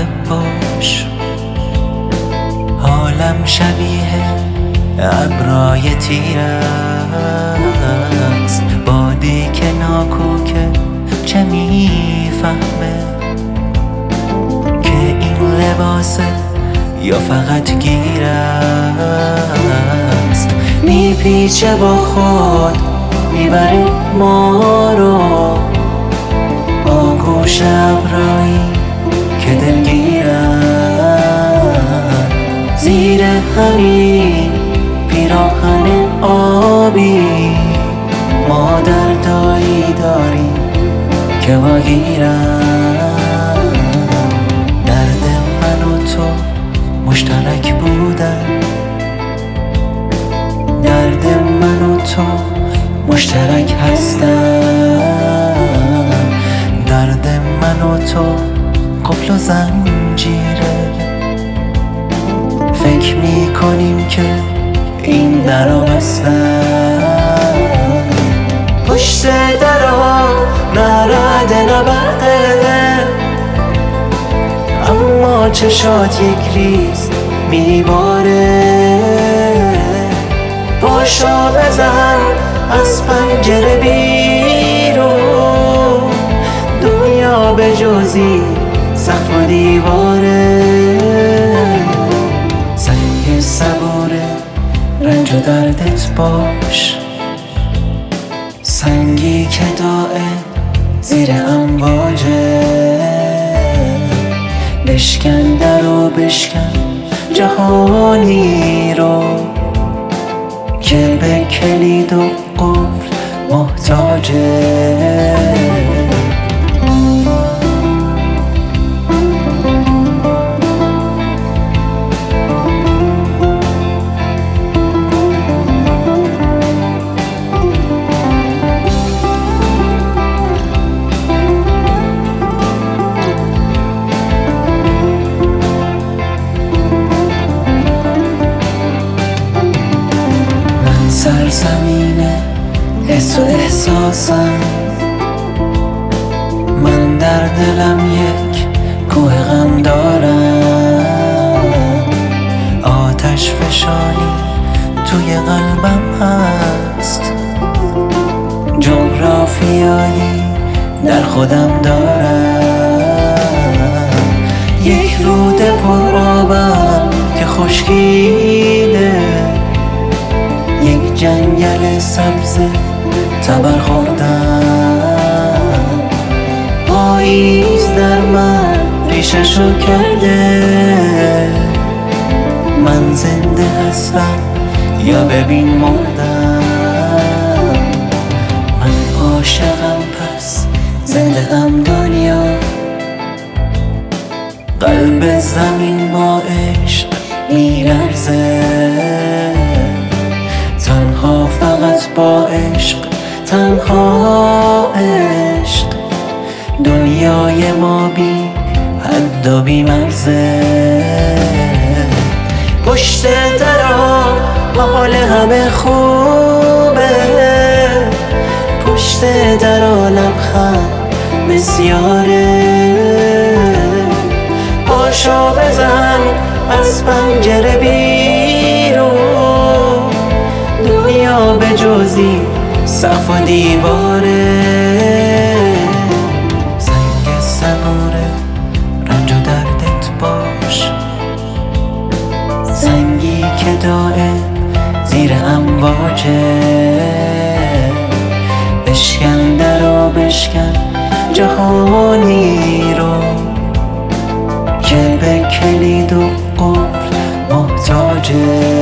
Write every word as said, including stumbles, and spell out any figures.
مراقب باش، حالم شبیه ابرای تیر است. بادی که ناکوکه چه میفهمه که این لباسه یا فقط گیر است. میپیچه با خود میبره ما رو، آغوش ابرایی که دلگیرن. زیر همین پیراهن آبی ما دردایی داریم که واگیرن. درد من و تو مشترک بودن، درد من و تو مشترک هستن. درد من و تو قفل و زنجیره، فکر میکنیم که این درا بستن. پشت درا نه رعده نه برقه، اما چشات یک ریز میباره. پاشو بزن از پنجره بیرون، دنیا به جزی سقف و دیواره. سنگ صبوره رنج و دردت باش، سنگی که دائم زیر امواجه. بشکن در و بشکن جهانی رو که به کلید و قفل محتاجه. سرزمین حس و احساسم، من در دلم یک کوه غم دارم. آتش فشانی توی قلبم هست، جغرافیایی در خودم دارم. یک رود پر آبم که خشکیده، یک جنگل سبز تبر خوردم. پاییز در من ریششو کرده، من زنده هستم یا ببین مردم. من عاشقم پس زنده ام دنیا، قلب زمین با عشق میلرزه. تنها فقط با عشق، تنها عشق، دنیای ما بی حد و بی مرزه. پشت درا حال همه خوبه، پشت درا لبخند بسیاره. پاشو بزن از پنجره بیرون، دنیا به جزی سقف و دیواره. سنگ صبوره رنج و دردت باش، سنگی که دائم زیر امواجه. بشکن در و بشکن جهانی رو که به کلید و قفل محتاجه.